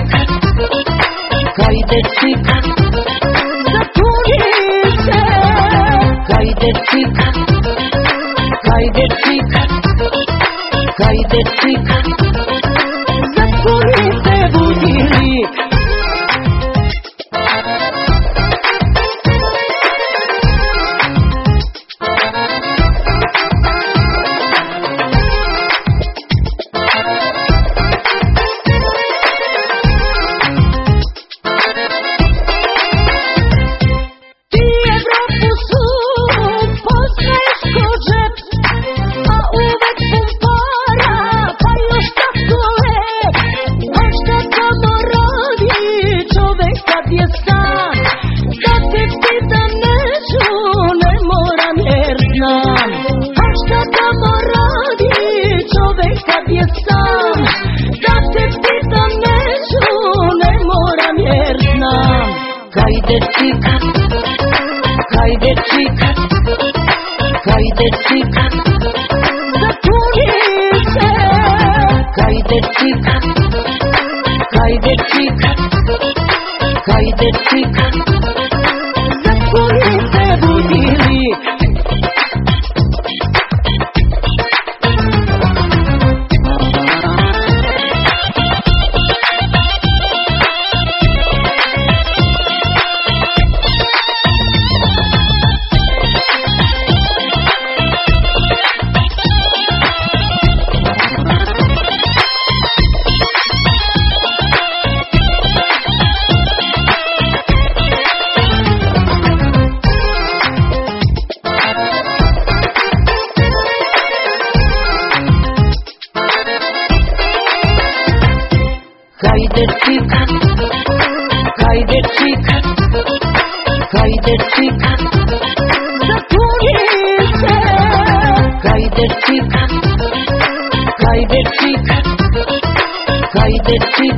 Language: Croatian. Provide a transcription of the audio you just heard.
chica, hajde chica, zapuni se. Hajde chica, hajde chica, hajde chica, zapuni se budilnik. Hajde chica, hajde chica, hajde chica, zapuni se. Hajde chica, hajde chica, hajde chica, zapuni se budilnik. Hajde chica, hajde chica, hajde chica, zapuni se. Hajde chica, hajde chica, hajde chica.